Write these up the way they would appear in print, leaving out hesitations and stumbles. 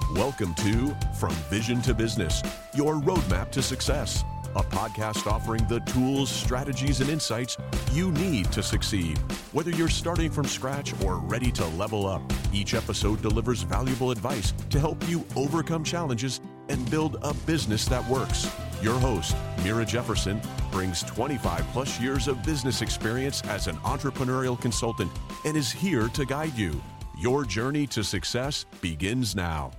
Welcome to From Vision to Business, your roadmap to success, a podcast offering the tools, strategies, and insights you need to succeed. Whether you're starting from scratch or ready to level up, each episode delivers valuable advice to help you overcome challenges and build a business that works. Your host, Mira Jefferson, brings 25 plus years of business experience as an entrepreneurial consultant and is here to guide you. Your journey to success begins now.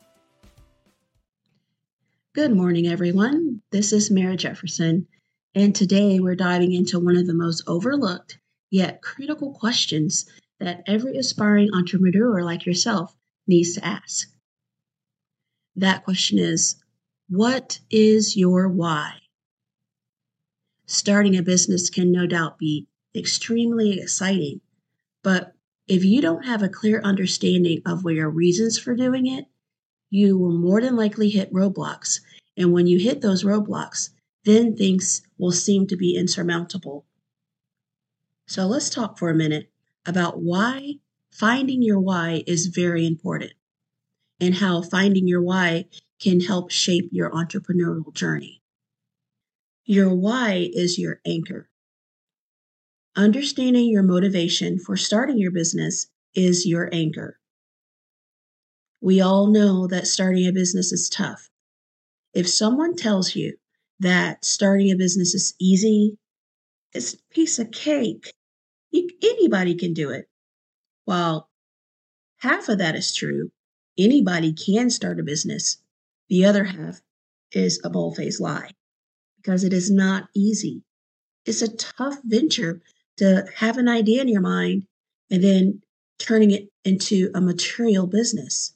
Good morning, everyone. This is Mira Jefferson, and today we're diving into one of the most overlooked yet critical questions that every aspiring entrepreneur like yourself needs to ask. That question is, what is your why? Starting a business can no doubt be extremely exciting, but if you don't have a clear understanding of your reasons for doing it, you will more than likely hit roadblocks. And when you hit those roadblocks, then things will seem to be insurmountable. So let's talk for a minute about why finding your why is very important and how finding your why can help shape your entrepreneurial journey. Your why is your anchor. Understanding your motivation for starting your business is your anchor. We all know that starting a business is tough. If someone tells you that starting a business is easy, it's a piece of cake, anybody can do it. While half of that is true, anybody can start a business. The other half is a bold-faced lie because it is not easy. It's a tough venture to have an idea in your mind and then turning it into a material business.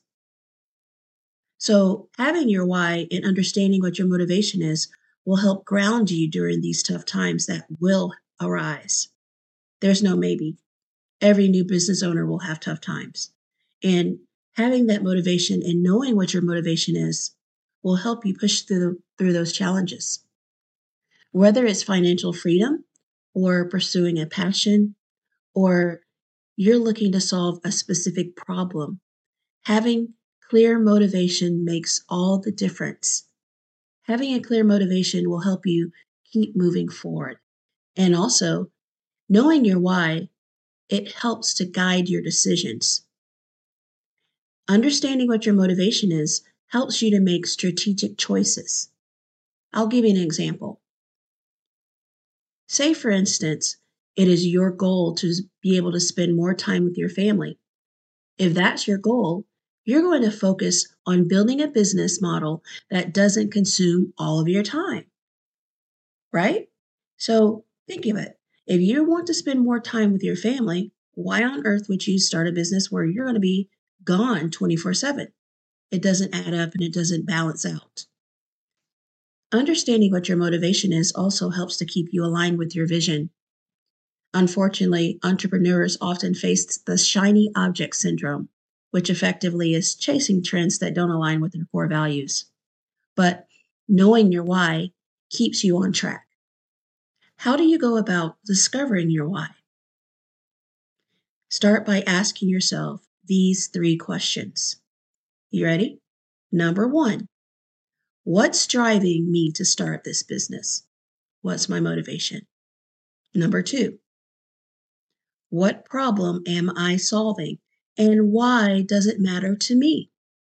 So having your why and understanding what your motivation is will help ground you during these tough times that will arise. There's no maybe. Every new business owner will have tough times. And having that motivation and knowing what your motivation is will help you push through those challenges. Whether it's financial freedom or pursuing a passion or you're looking to solve a specific problem, having clear motivation makes all the difference. Having a clear motivation will help you keep moving forward. And also, knowing your why, it helps to guide your decisions. Understanding what your motivation is helps you to make strategic choices. I'll give you an example. Say, for instance, it is your goal to be able to spend more time with your family. If that's your goal, you're going to focus on building a business model that doesn't consume all of your time, right? So think of it. If you want to spend more time with your family, why on earth would you start a business where you're going to be gone 24/7? It doesn't add up and it doesn't balance out. Understanding what your motivation is also helps to keep you aligned with your vision. Unfortunately, entrepreneurs often face the shiny object syndrome, which effectively is chasing trends that don't align with their core values. But knowing your why keeps you on track. How do you go about discovering your why? Start by asking yourself these 3 questions. You ready? Number 1, what's driving me to start this business? What's my motivation? Number 2, what problem am I solving? And why does it matter to me?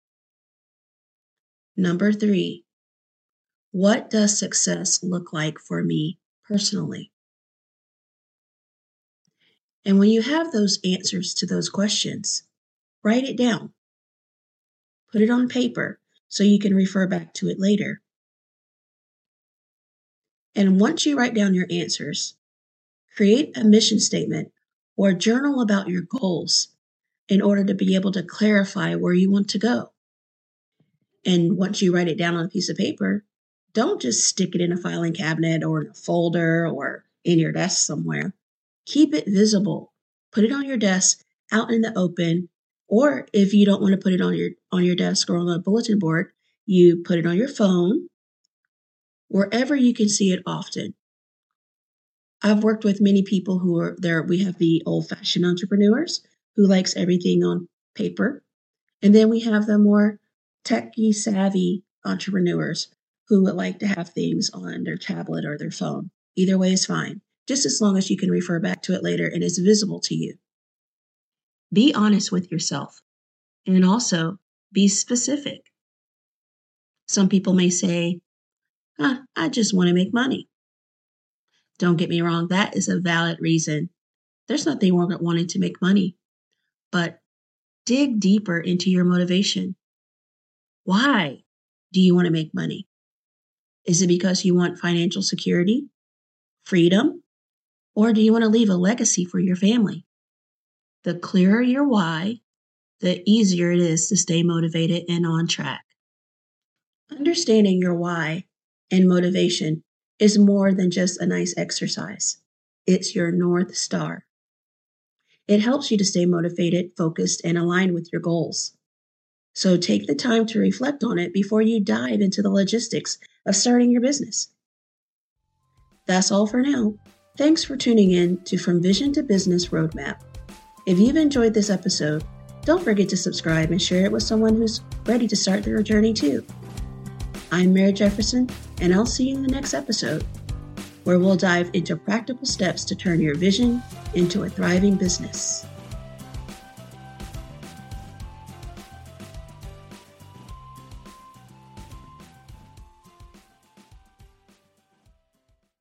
Number 3, what does success look like for me personally? And when you have those answers to those questions, write it down. Put it on paper so you can refer back to it later. And once you write down your answers, create a mission statement or journal about your goals in order to be able to clarify where you want to go. And once you write it down on a piece of paper, don't just stick it in a filing cabinet or in a folder or in your desk somewhere. Keep it visible. Put it on your desk, out in the open, or if you don't want to put it on your desk or on a bulletin board, you put it on your phone, wherever you can see it often. I've worked with many people who are there. We have the old-fashioned entrepreneurs who likes everything on paper. And then we have the more techie savvy entrepreneurs who would like to have things on their tablet or their phone. Either way is fine, just as long as you can refer back to it later and it's visible to you. Be honest with yourself and also be specific. Some people may say, I just want to make money. Don't get me wrong, that is a valid reason. There's nothing wrong with wanting to make money, but dig deeper into your motivation. Why do you want to make money? Is it because you want financial security, freedom, or do you want to leave a legacy for your family? The clearer your why, the easier it is to stay motivated and on track. Understanding your why and motivation is more than just a nice exercise. It's your North Star. It helps you to stay motivated, focused, and aligned with your goals. So take the time to reflect on it before you dive into the logistics of starting your business. That's all for now. Thanks for tuning in to From Vision to Business Roadmap. If you've enjoyed this episode, don't forget to subscribe and share it with someone who's ready to start their journey too. I'm Mary Jefferson, and I'll see you in the next episode, where we'll dive into practical steps to turn your vision into a thriving business.